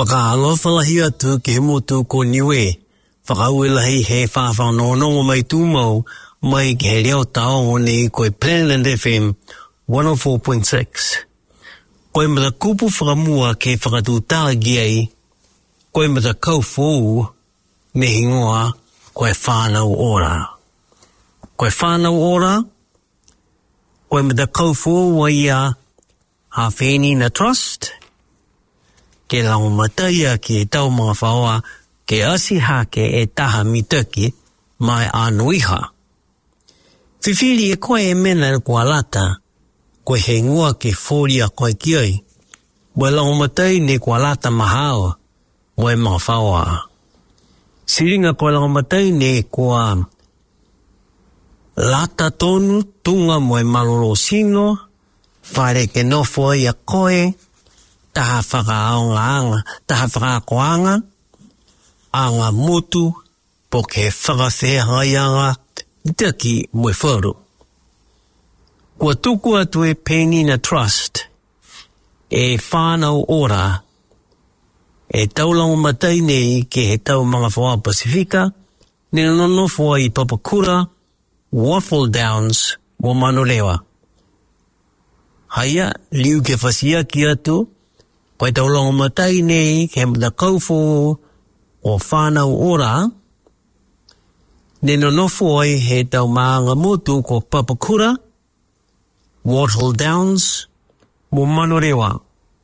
whakaalofa hia tu ke motu ko niwe. Whakauelahi he whawhanonongo mai tūmau mai ke he reo tao nei koe Planet FM 104.6. Koe mata kupu whakamua ke whakatūtara giai, koe mata kaufou me hingoa koe whanau ora. Koe whanau ora, koe mata kaufou wa ia Hawheni na Trust, ke lango mataia ke tau mga whaoa ke asi hake e taha mitaki mai anuiha. Whiwhiri e koe e mena kua lata, koe he ngua ke whoria koe kioi. Moe lango matai ne kua lata mahao, moe mga whaoa. Siringa koe lango matai ne kua lata tonu tunga moe malolo sino, whare ke nofo ia koe, taha whakaaonga, taha whakaakoanga, anga motu, po ke whakawhehaianga, taki moe wharu. Kua tuku atu e Penny na Trust, e whanau ora, e taulango matai nei ke he tau mga whaua Pasifika, ne nono whaua I Papakura, Waffle Downs, mo Manolewa. Haia, liu ke whasia ki atu, koe taulango matai nei ke mata kaufo o whanau ora, ne nonofo ai he tau maanga motu ko Papakura, Waffle Downs, mo Manorewa.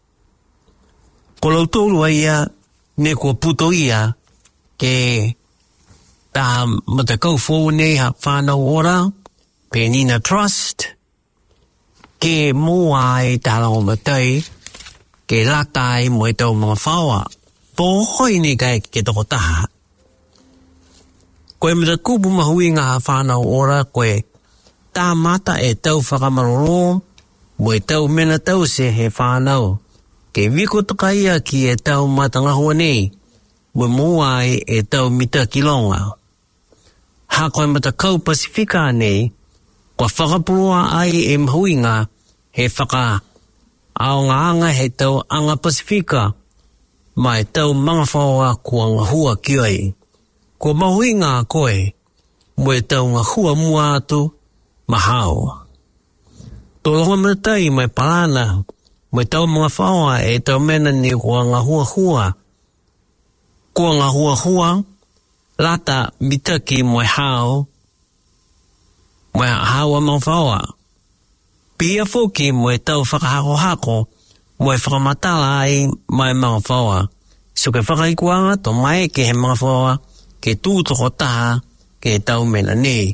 Ko lautolu aia ne ko puto ia ke ta mata kaufo nei ha whanau ora, Penny na Trust, ke mua e talango matai, ke latai mo e tau mga whaua, po hoi ni kai ke toko taha. Koe mita kupu mahui ngā whanau ora, koe tā mata e tau whakamaroro, mo e tau mena tau se he whanau, ke wiko takaia ki e tau matangahua nei, mo mua e tau mita kilonga. Ha koe mita kau Pasifika nei, kua whakapurua ai e mahuinga he whaka aonga he tau anga Pasifika mai tau mga whaoa kua ngahua kioi. Kua mahuinga koe mo e tau ngahua mua atu mahao. Tōlonga matai mai palana mo e tau mga whaoa e tau mena ni kua ngahua hua. Kua ngahua hua lata mitaki mo e hao mai hawa mga whaoa. Pia foki mo e tau whakahako-hako, mo e whakamatala ai mai mga whaoa. So ke whakaikuanga to mai ke he mga whaoa, ke tūtoko taha, ke tau mena nei.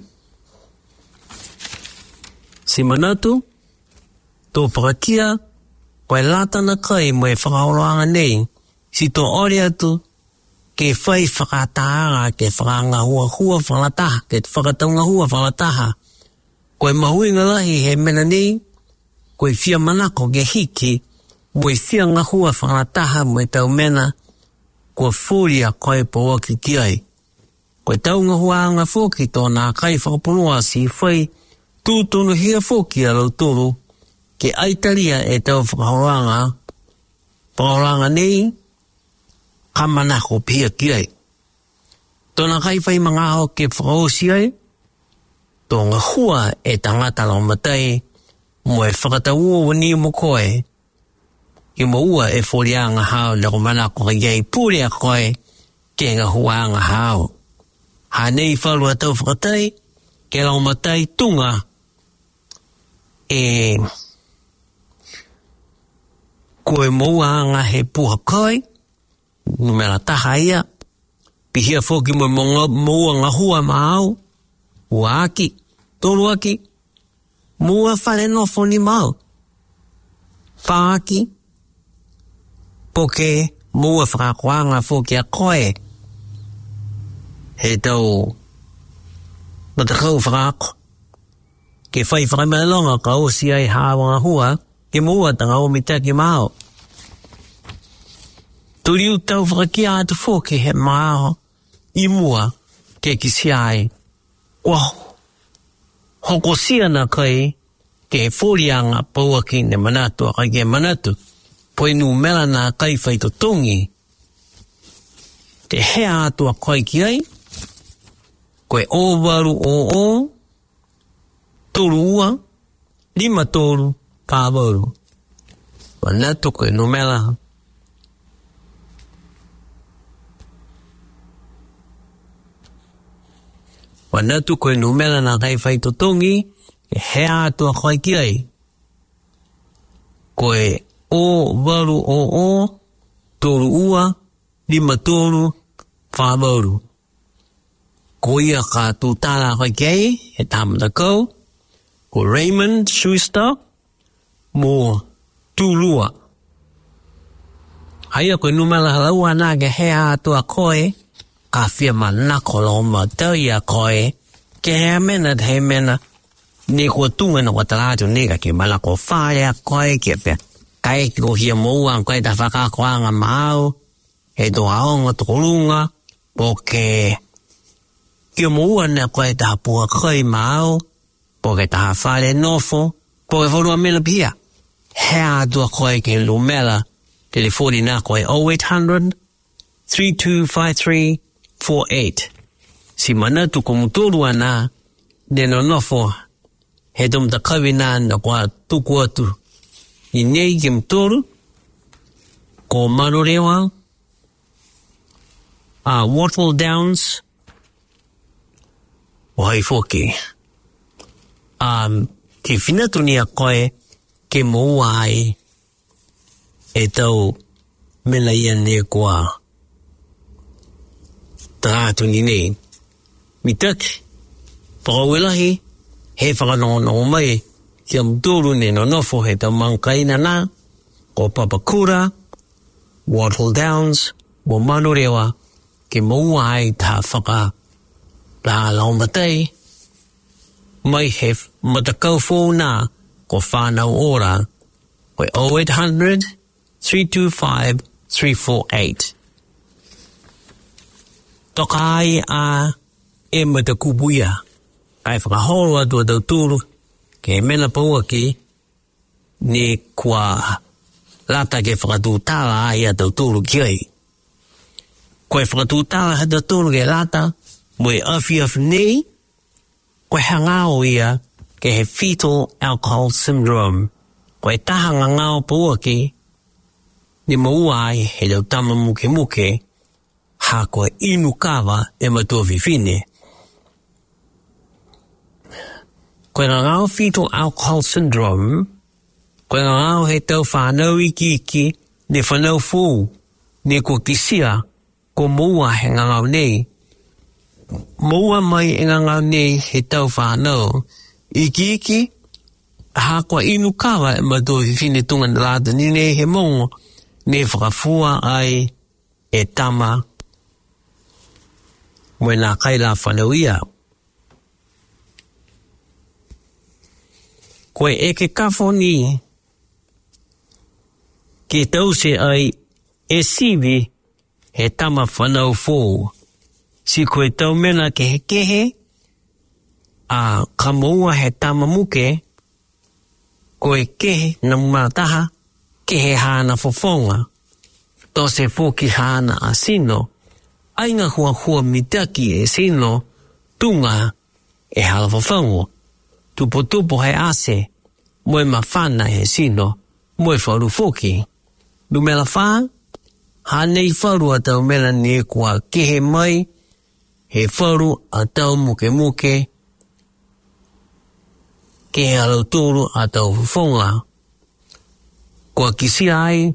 Si manatu, tō whakatia, koe latana kai mo e whakaoroanga nei, si tō ori atu, ke whai whakataanga, ke whakangahua whalataha, ke whakataungahua whalataha. Koe mahuinga lahi he mena nei, koe whia manako ke hiki, mo e whia ngahua whanataha mo e tau mena, kua whuria koe paua ki kiai. Koe tau ngahua anga whoki tōna kai whakapunua si whai, tūtono hia whoki a lautoro, ke aitaria e tau whakaoranga nei, ka manako pia kiai. Tōna kai whai mga ao ke whakaosi ai, tō ngahua e tangata lau matai, mo e whakataua wani mo koe, i mo ua e whorianga hao lako manako iei pūrea koe, ke ngahua anga hao. Ha nei whalua tau whakatai, ke lau matai tunga, e koe moua anga he puha koe, numera taha ia, pihia whoki mo moua ngahua maau, ua aki, tolu aki, mua whare nofo ni mau. Whaaki, poke mua whakakoanga whoki a koe. He tau, matakau whakako. Ke whai whakaimalonga ka osi ai hāwanga hua, ke mua tanga o mitaki mau. Turiu tau whakakia atu whoki he mau, I mua, ke kisiai. Wow. Hoko siana kai ke whorianga paua ki ne manatu a kai ke manatu. Poi nu mela nā kai whai to tongi te hea atua koe ki ai, koe o waru o, tolu ua, 5 tolu, ka waru. Wanatu koe numela. Wanatu koe numela na kai whai totongi, e hea atua koe ki ai. Koe o waru o, tolu ua, 5 tolu, wha waru. Ko ia ka tūtara koe ki ai, he tāmata kau, ko Raymond Schuster, mō tūlua. Haia koe numela halaua nā ke hea atua koe, ka whia manako lo ma tau ia koe, ke hea mena te he mena, ne kua tunga na watarātu nega ke manako whāia koe, ke pia kai ko hia moua koe ta whakakoanga mahau, he tō aonga tō runga, po ke kia moua na koe ta pua koe mahau, po ke ta whare nofo, po ke whorua mena pia. Hea atua koe ke lumela, telefoni nā koe 0800 3253 48. Si manatu ko mutorua nā, neno nofo, he tumta kawi nā na kua tuku atu. I nei ke mutoru, ko Manurewa, Wattle Downs, o hai foki. Ke whinatu ni a koe, ke moua ai, e tau mena ia ne kua tātu ni nei. Mi taki, whakawelahi, he whakanongo mai, kia mturu ne no nofo he tau mangkaina nā, ko Papakura, Wattle Downs, o Manurewa, ke moua ai tā whaka la laumatei, mai he matakau fōu nā, ko whānau ora, koe 0800 325 348. Toka ai a e matakupuia, kai whakahoro atua tau tūru, ke mena paua ki, ne kua lata ke whakatūtara ai a tau tūru ki ai. Koe whakatūtara ha tau tūru ke lata, moe awhi nei, koe hangao ia, ke he fetal alcohol syndrome. Koe tahanga ngao paua ki, ni maua ai he lau tama muke muke, ha koe inu kawa e matua whiwhine. Koe ngao fetal alcohol syndrome, koe ngao he tau whanau iki, ne whanau fū, ne ko kisia, ko maua he ngao nei. Maua mai e ngao nei he tau whanau, iki, ha koe inu kawa e matua whiwhine tunga na lata, ni ne he mongo, ne whakafua ai e tama moe nā kaila whanau ia. Koe e ke kafo ni ke tause ai e siwi he tama whanau fō. Si koe tau mena ke he kehe, a ka moua he tama muke, koe kehe na mumataha, kehe hana fofonga, to se foki hana a sino, ainga hua mitaki e sino, tunga e hala fofongo, tupo he ase, moe mawhana he sino, moe wharu foki. Lumela wha, hanei wharu a tau mela ne kua kehe mai, he wharu a tau muke, kehe alau tōru a tau fofonga, kua kisi ai,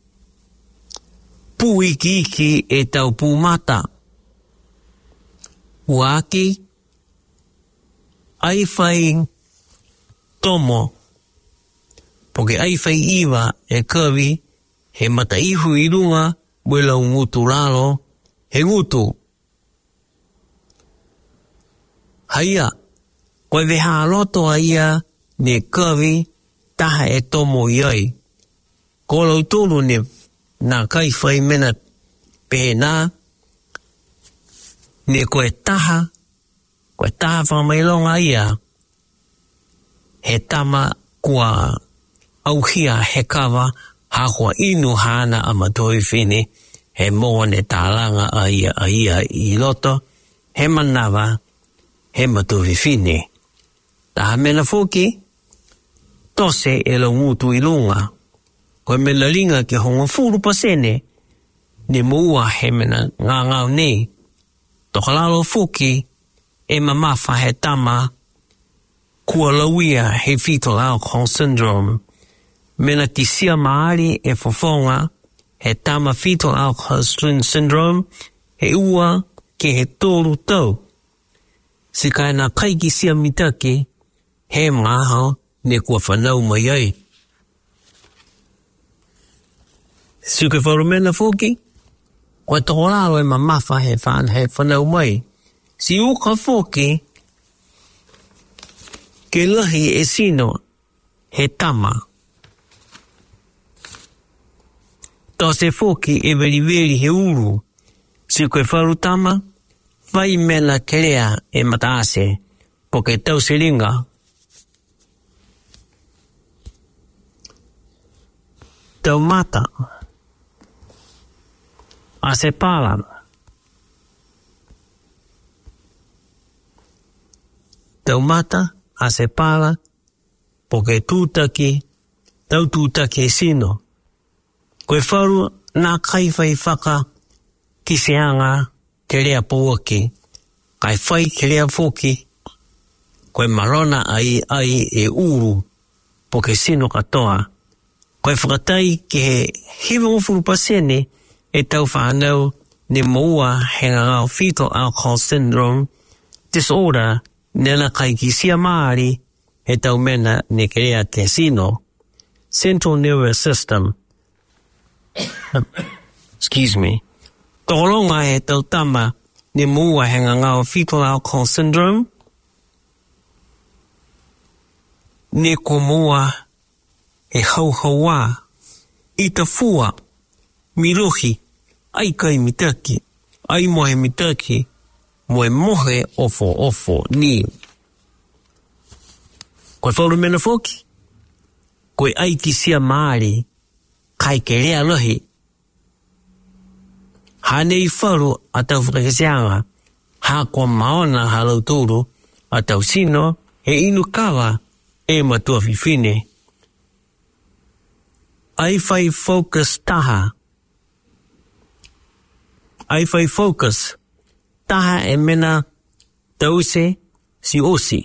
pū iki e tau pū mata. Uaki, ai whai tomo, poke ai whai iwa e kawi, he mata ihu i runga, wela ngutu raro, he ngutu. Haia, koe weha roto a ia, ne kawi, taha e tomo iai. Ko lau tōru ne nā kai whai mena pēnā, ne koe taha whamailonga ia, he tama kua auhia he kawa, ha kua inu hana a matoi whine, he moa ne tālanga a ia I loto, he manawa, he matuhi fine. Taha mena foki, tose e lo ngutu I lunga, koe me la linga ke honga furu pasene, ne mua he mena ngau nei, tokalalo foki, e mamafa he tama, kua lauia he fetal alcohol syndrome, mena tisia maari e fofonga, he tama fetal alcohol syndrome, he ua ke he tōru tau. Sikai nā kaiki sia mitake, he ngāhau ne kua whanau mai ai. Suke wharumena fōki, koe toko raro e mamafa he whanau mai. Si uka fōki, ke lahi e sino he tama. Tō se fōki e veri he uru. Si koe wharu tama, vai mena kerea e mataase, po ke tau se ringa. Tau mata. A se pala. Tau mata, a se pala, po ke tūtaki, tau tūtaki e sino. Koe wharu nā kaiwhai whaka ki se anga ke rea pōaki, kai whai ke rea whoki, koe marona ai e uru po ke sino katoa. Koe whakatai ke he hiwa ufuru pasene e tau whanau ne moua he ngā fetal alcohol syndrome disorder nena kai ki sia maari e tau mena ne ke rea te sino. Central nervous system. Excuse me. Tōronga he tau tama ne mua he ngā fetal alcohol syndrome. Ne ko mua he hauhaua. I ta fua. Mirohi. Ai kai mitaki. Ai mohe mitaki. Moe mohe ofo ni. Koe whauru mena whoki. Koe ai ki sia maari. Kai ke rea lohi. Hanei wharu a tau whakakeseanga. Ha kua maona halau tūru. A tau sino he inu kawa e matua whiwhine. Ai whai focus taha. Ai whai focus. Taha e mena tause si osi.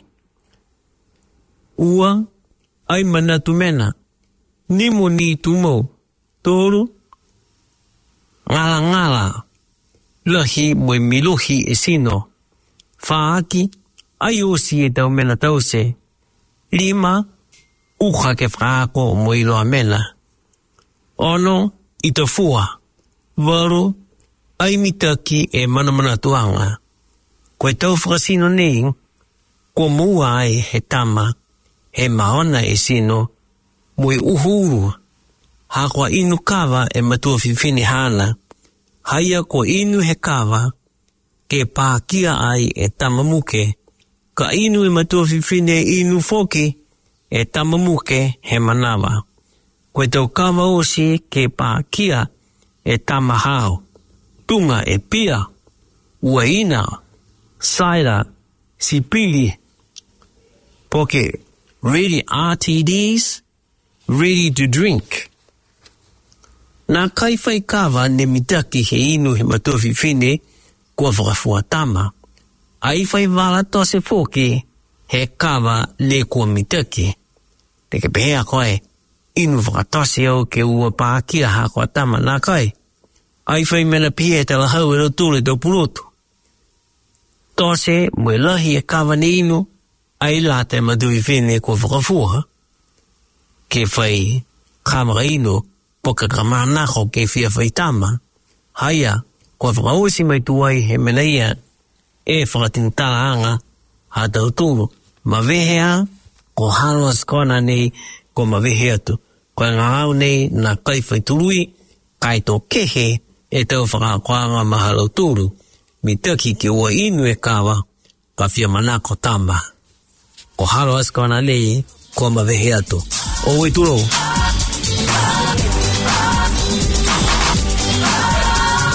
Ua ai mana tu mena. Nimo ni tumo. Tōru. Ngala. Lahi moe milohi e sino. Whaaki. Ai osi e tau mena tause. Lima. Uha ke whaako moe iloa mena. Ono i te fua. Waru. Ai mitaki e mana tuanga. Koe tau whakasino nei, ko mua ai he tama, he maona e sino, moe uhuru. Ha koa inu kawa e matua whiwhine hana. Haia ko inu he kawa, ke pākia ai e tamamuke. Ka inu e matua whiwhine inu foki, e tamamuke he manawa. Koe tau kawa osi ke pākia e tamahao. Tunga e pia, uaina, saira, sipili, poke, ready RTDs, ready to drink. Nā kaiwhai kawa ne mitaki he inu he matofi whine, kua whakafua tama. Ai whai wala tose poke, he kawa le kua mitaki. Te ke pehea koe, inu whakatose au ke ua pākia ha kua tama nā kai. Ai whai mena pia e tala hau e tūle tau purotu. Tose, mwe lahi e kawa ne inu, ai la te madui whine kua whakafua. Ke whai kamara inu, poka kamanako ke whia whai tama. Haia, kua whakaosi mai tuai he mena ia, e whakatin tala anga, ha tau tūru. Ma vehea, ko haroas kona nei, ko ma vehea tu. Koe ngāau nei, na kai whai turui, kai tō kehe, e tau whakakoanga mahalo tūru, mi taki ke ua inu e kawa, ka whia manako tama. Ko haro askona nei, ko mawehe atu. O ui turo.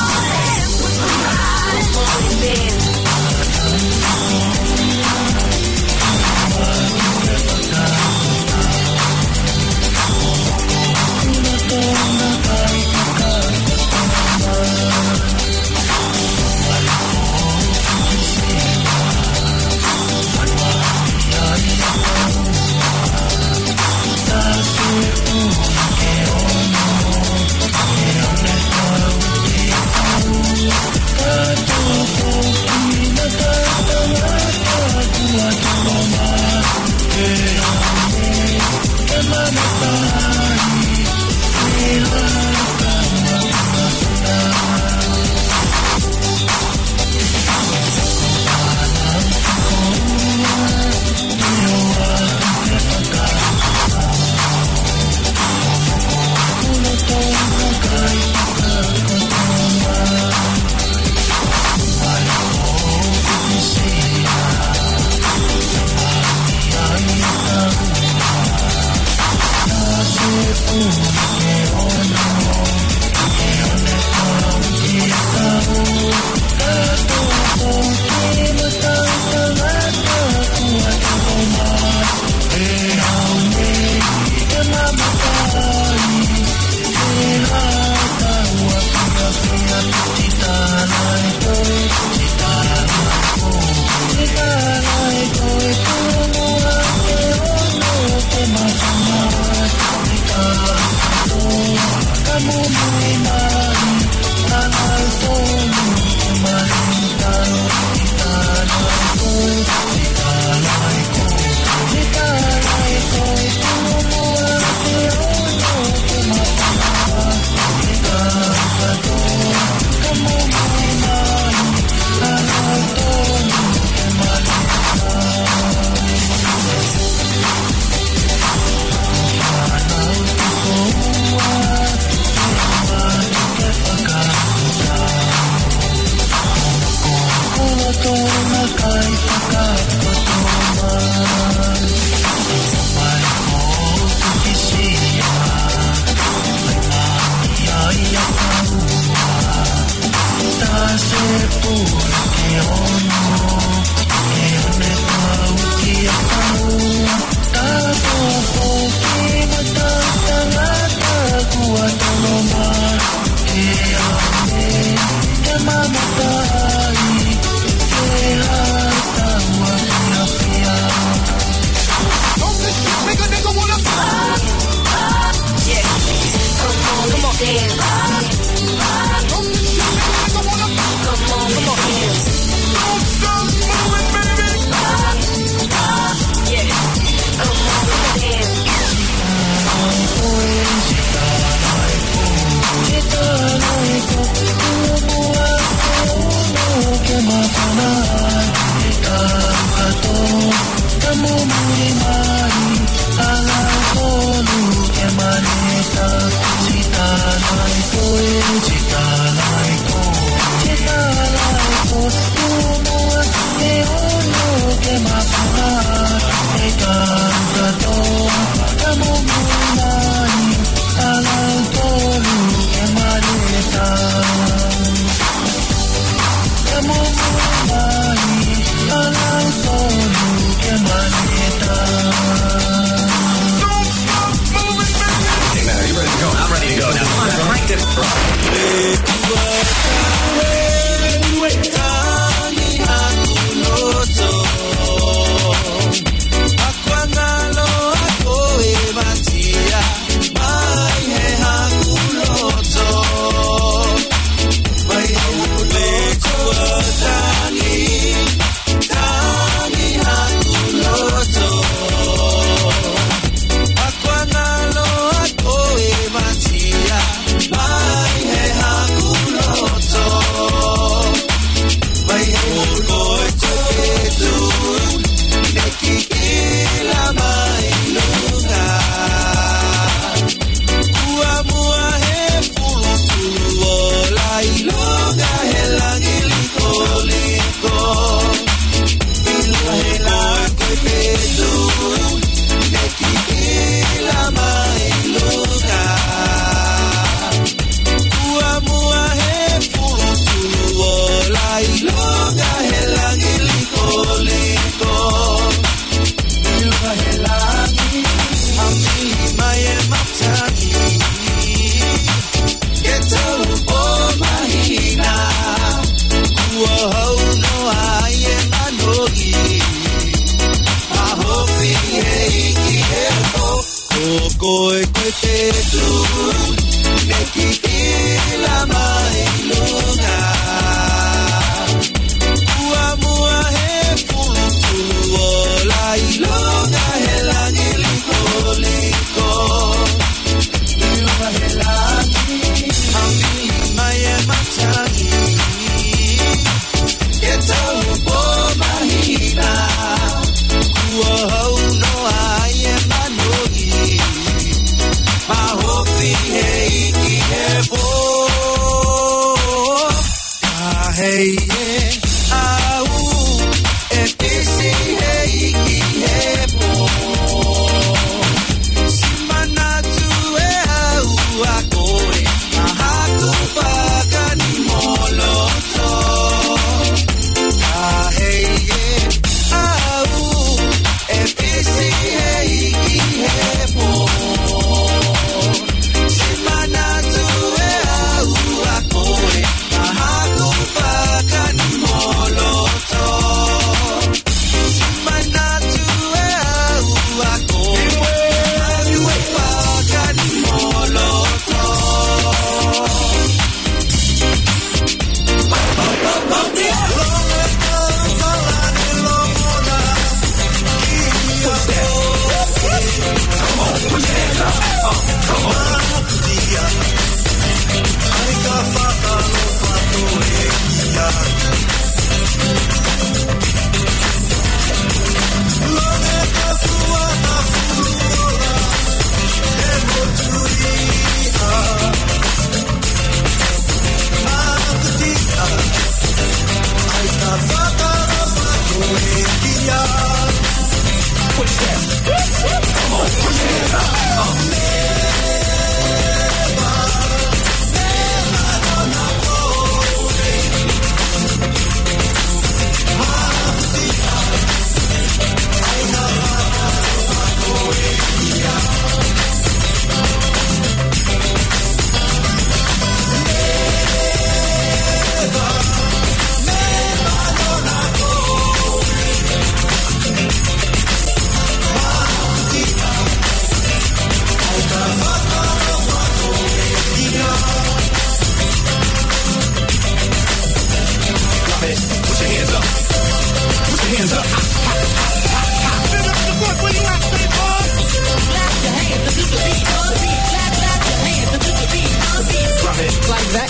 Simana tuwe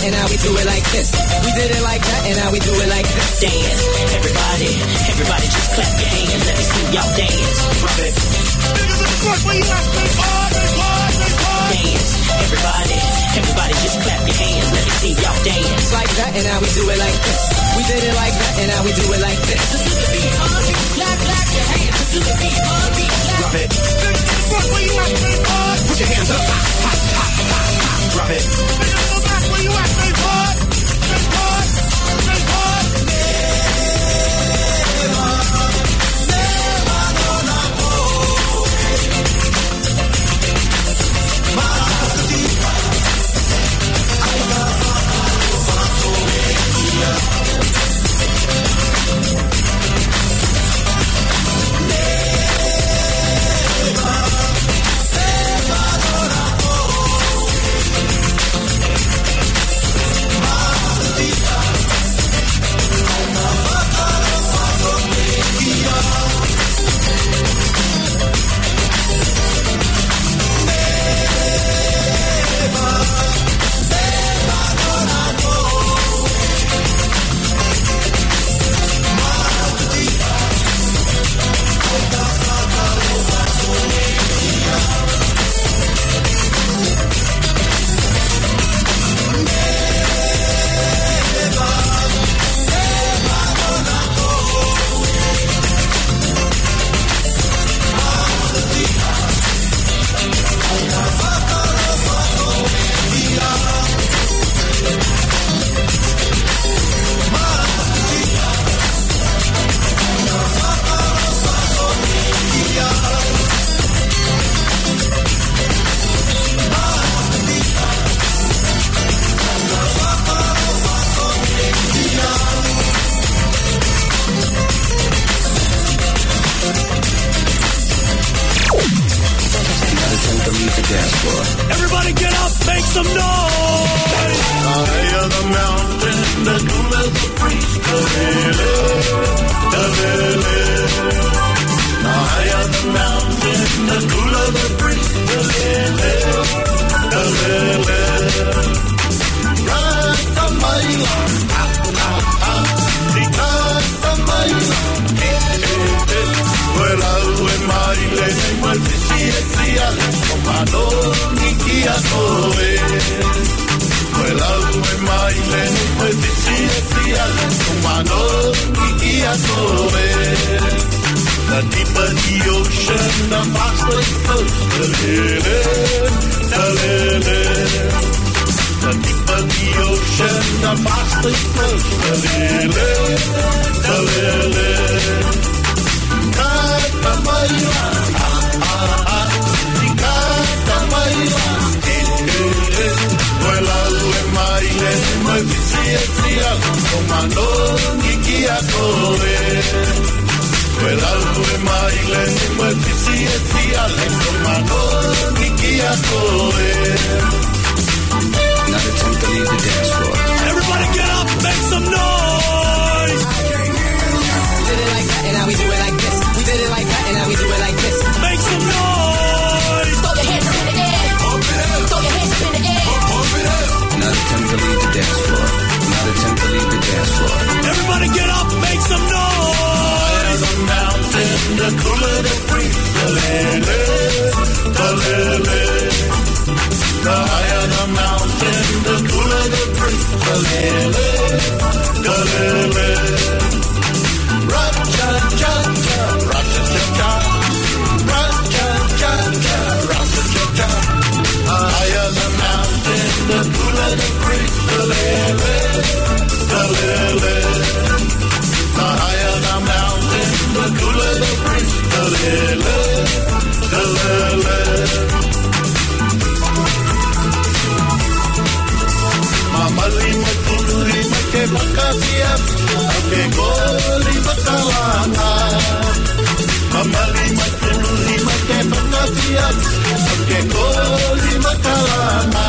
and now we do it like this. We did it like that, and now we do it like this. Dance, everybody just clap your hands. Let me see y'all dance. Drop it. Niggas in the front, where you at? They hard. Dance, everybody just clap your hands. Let me see y'all dance. Like that, and now we do it like this. We did it like that, and now we do it like this. To the beat, clap your hands. To the beat, clap. Drop it. Niggas in the front, where you at? They hard. Put your hands up. Drop it. Niggas in the back, where you at? They hard. Everybody get up, make some noise! The higher the mountain, the cooler the breeze. The higher the mountain, the cooler the breeze. Rastamaila, Rastamaila, Well, maile, Mano nikia soe, welau maile pues decía mano nikia soe. The deeper the ocean, the faster it flows. The deeper the ocean, the faster it flows. Not attempt to leave the dance floor. Everybody get up, make some noise! We did it like that, and now we do it like this. We did it like that, and now we do it like this. Make some noise! Throw your hands up in the air. Throw your hands up in the air. Not attempt to leave the dance floor. Not attempt to leave the dance floor. Everybody get up, make some noise! The mountain, the cooler the breeze. The higher the mountain, the cooler the breeze. Ra-cha-cha-cha, ra-cha-cha-cha, ra-cha-cha-cha, ra-cha-cha-cha. The higher the mountain, the cooler the breeze. The higher the mountain, the cooler the breeze. Mamali matuli make makasia, ake goli makalanga. Mamali matuli make makasia, ake goli makalanga.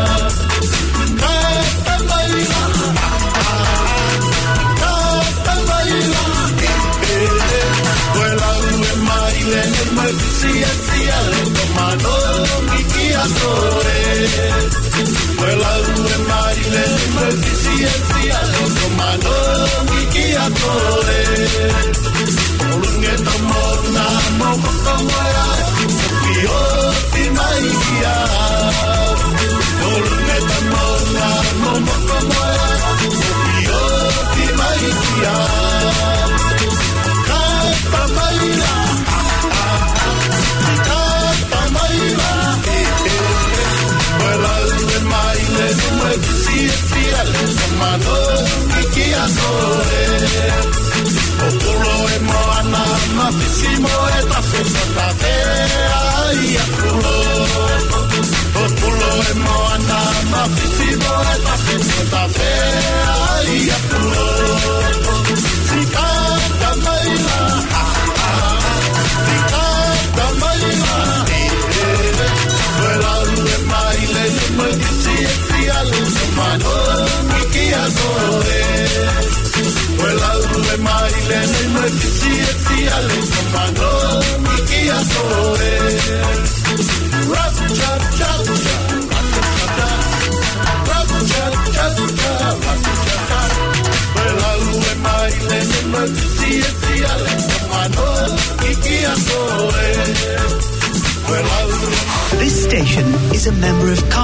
Katabaila, katabaila. Vuela ue maile me sia sia le tomano mi kia sore. Vuela ue maile emergency sia le komano ki atore olunge tomona mo komoya ki oti mai ya olunge tomona mo komoya ki oti mai ya kata maila mano ki asore o polo e moana mafisimo e tafeta te ai akulo o polo e moana mafisimo e tafeta te ai akulo si canta maila quella lue mai le emergency sia le mano ki asore quella lue mai le emergency sia le mano ki asore rap cha cha cha rap cha cha cha quella lue mai le emergency sia le mano ki asore. This station is a member of